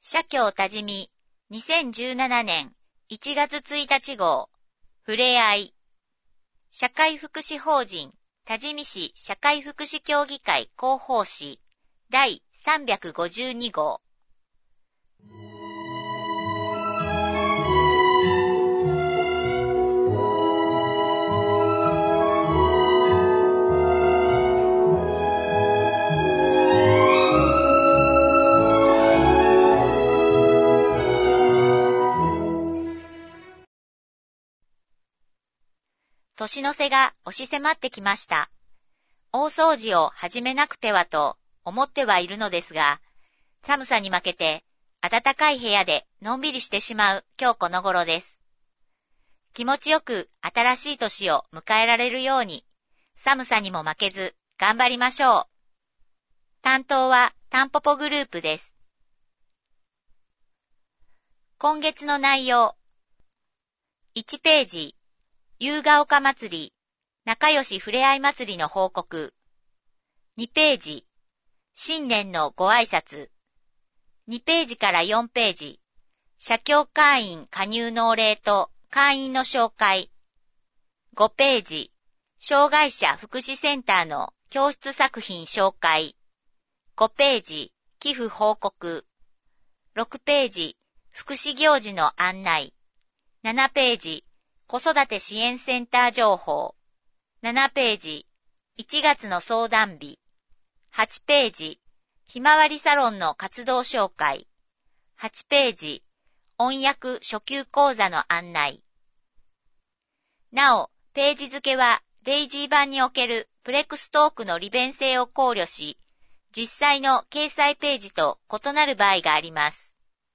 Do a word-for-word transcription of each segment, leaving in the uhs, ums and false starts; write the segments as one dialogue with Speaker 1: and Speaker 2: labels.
Speaker 1: 社協多治見にせんじゅうななねんいちがつついたち号ふれあい社会福祉法人多治見市社会福祉協議会広報誌だいさんびゃくごじゅうに号年の瀬が押し迫ってきました。大掃除を始めなくてはと思ってはいるのですが、寒さに負けて暖かい部屋でのんびりしてしまう今日この頃です。気持ちよく新しい年を迎えられるように、寒さにも負けず頑張りましょう。担当はタンポポグループです。今月の内容。いちページ。夕ヶ丘祭り、仲良しふれあい祭りの報告。にページ、新年のご挨拶。にページからよんページ、社協会員加入納令と会員の紹介。ごページ、障害者福祉センターの教室作品紹介。ごページ、寄付報告。ろくページ、福祉行事の案内。ななページ、子育て支援センター情報。ななページ、いちがつの相談日。はちページ、ひまわりサロンの活動紹介。はちページ、音訳初級講座の案内。なお、ページ付けはデイジー版におけるプレクストークの利便性を考慮し、実際の掲載ページと異なる場合があります。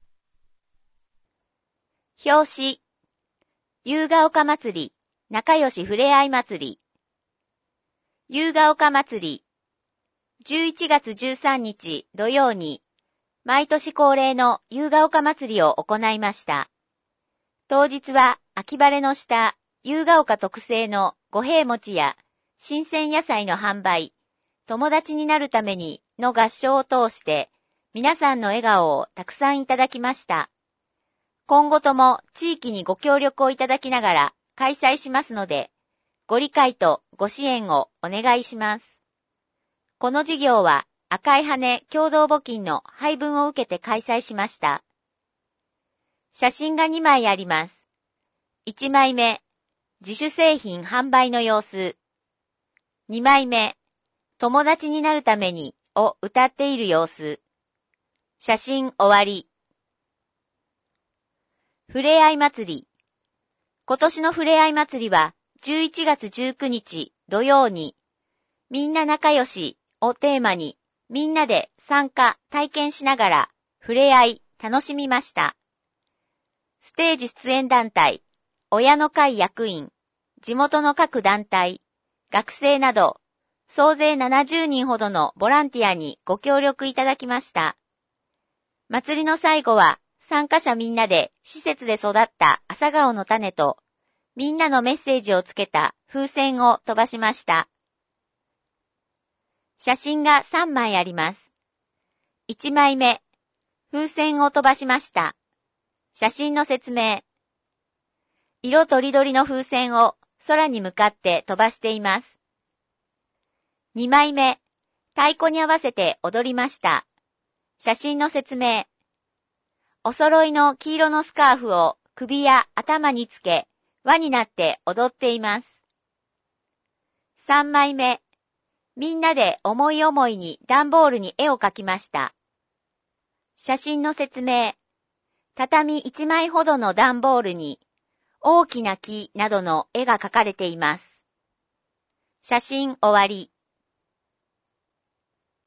Speaker 1: 表紙。夕ヶ丘祭り、仲良しふれあい祭り。夕ヶ丘祭り。じゅういちがつじゅうさんにち土曜に、毎年恒例の夕ヶ丘祭りを行いました。当日は秋晴れの下、夕ヶ丘特製の五平餅や新鮮野菜の販売、友達になるためにの合唱を通して、皆さんの笑顔をたくさんいただきました。今後とも地域にご協力をいただきながら開催しますので、ご理解とご支援をお願いします。この事業は赤い羽共同募金の配分を受けて開催しました。写真がにまいあります。いちまいめ、自主製品販売の様子。にまいめ、友達になるためにを歌っている様子。写真終わり。ふれあい祭り。今年のふれあい祭りはじゅういちがつじゅうくにち土曜にみんな仲良しをテーマにみんなで参加体験しながらふれあい楽しみました。ステージ出演団体、親の会役員、地元の各団体、学生など総勢ななじゅうにんほどのボランティアにご協力いただきました。祭りの最後は参加者みんなで施設で育った朝顔の種とみんなのメッセージをつけた風船を飛ばしました。写真がさんまいあります。いちまいめ、風船を飛ばしました。写真の説明。色とりどりの風船を空に向かって飛ばしています。にまいめ、太鼓に合わせて踊りました。写真の説明。お揃いの黄色のスカーフを首や頭につけ、輪になって踊っています。さんまいめ、みんなで思い思いに段ボールに絵を描きました。写真の説明。畳いちまいほどの段ボールに大きな木などの絵が描かれています。写真終わり。